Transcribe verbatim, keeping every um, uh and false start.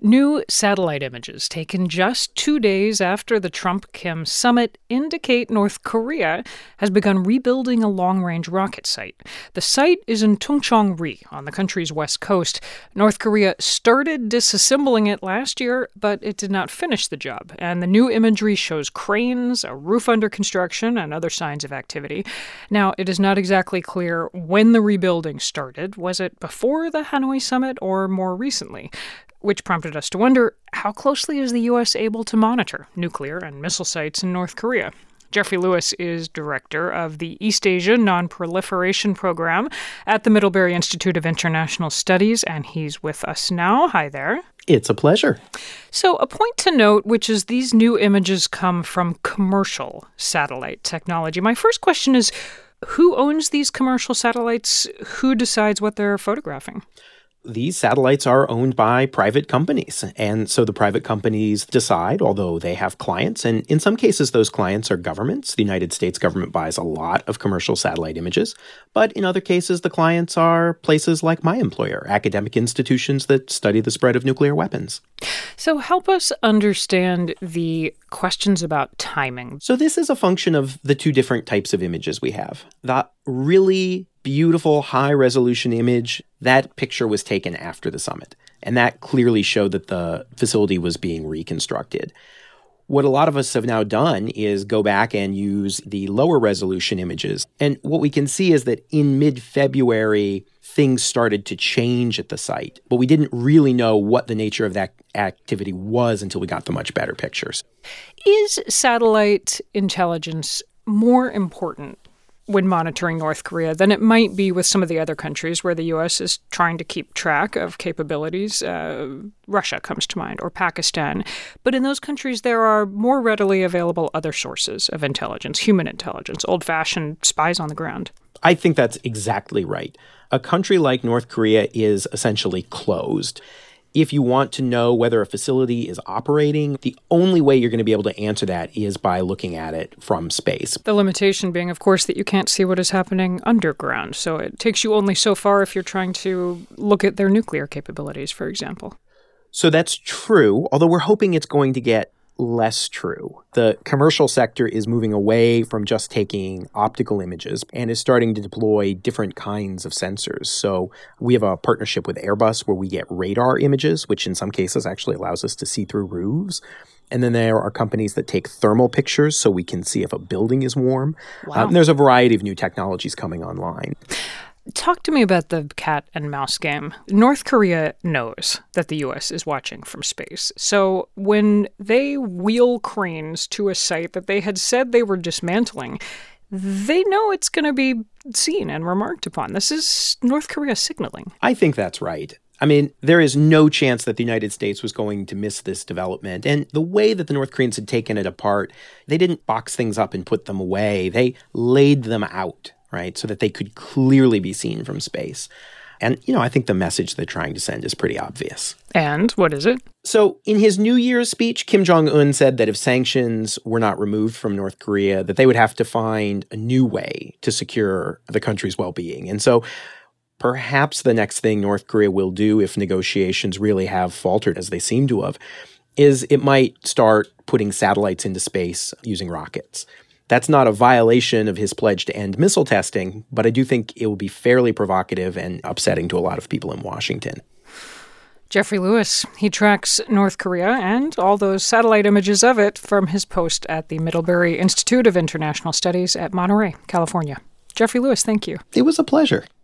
New satellite images taken just two days after the Trump-Kim summit indicate North Korea has begun rebuilding a long-range rocket site. The site is in Tungcheong-ri on the country's west coast. North Korea started disassembling it last year, but it did not finish the job. And the new imagery shows cranes, a roof under construction, and other signs of activity. Now, it is not exactly clear when the rebuilding started. Was it before the Hanoi summit or more recently? Which prompted us to wonder, how closely is the U S able to monitor nuclear and missile sites in North Korea? Jeffrey Lewis is director of the East Asia Non-Proliferation Program at the Middlebury Institute of International Studies, and he's with us now. Hi there. It's a pleasure. So a point to note, which is these new images come from commercial satellite technology. My first question is, who owns these commercial satellites? Who decides what they're photographing? These satellites are owned by private companies. And so the private companies decide, although they have clients. And in some cases, those clients are governments. The United States government buys a lot of commercial satellite images. But in other cases, the clients are places like my employer, academic institutions that study the spread of nuclear weapons. So help us understand the questions about timing. So this is a function of the two different types of images we have. The really beautiful high-resolution image, that picture was taken after the summit. And that clearly showed that the facility was being reconstructed. What a lot of us have now done is go back and use the lower resolution images. And what we can see is that in mid-February, things started to change at the site. But we didn't really know what the nature of that activity was until we got the much better pictures. Is satellite intelligence more important when monitoring North Korea than it might be with some of the other countries where the U S is trying to keep track of capabilities? Uh, Russia comes to mind, or Pakistan. But in those countries, there are more readily available other sources of intelligence, human intelligence, old-fashioned spies on the ground. I think that's exactly right. A country like North Korea is essentially closed. If you want to know whether a facility is operating, the only way you're going to be able to answer that is by looking at it from space. The limitation being, of course, that you can't see what is happening underground. So it takes you only so far if you're trying to look at their nuclear capabilities, for example. So that's true, although we're hoping it's going to get less true. The commercial sector is moving away from just taking optical images and is starting to deploy different kinds of sensors. So we have a partnership with Airbus where we get radar images, which in some cases actually allows us to see through roofs. And then there are companies that take thermal pictures so we can see if a building is warm. Wow. Um, there's a variety of new technologies coming online. Talk to me about the cat and mouse game. North Korea knows that the U S is watching from space. So when they wheel cranes to a site that they had said they were dismantling, they know it's going to be seen and remarked upon. This is North Korea signaling. I think that's right. I mean, there is no chance that the United States was going to miss this development. And the way that the North Koreans had taken it apart, they didn't box things up and put them away. They laid them out, right, so that they could clearly be seen from space. And, you know, I think the message they're trying to send is pretty obvious. And what is it? So in his New Year's speech, Kim Jong-un said that if sanctions were not removed from North Korea, that they would have to find a new way to secure the country's well-being. And so perhaps the next thing North Korea will do, if negotiations really have faltered as they seem to have, is it might start putting satellites into space using rockets. That's not a violation of his pledge to end missile testing, but I do think it will be fairly provocative and upsetting to a lot of people in Washington. Jeffrey Lewis, he tracks North Korea and all those satellite images of it from his post at the Middlebury Institute of International Studies at Monterey, California. Jeffrey Lewis, thank you. It was a pleasure.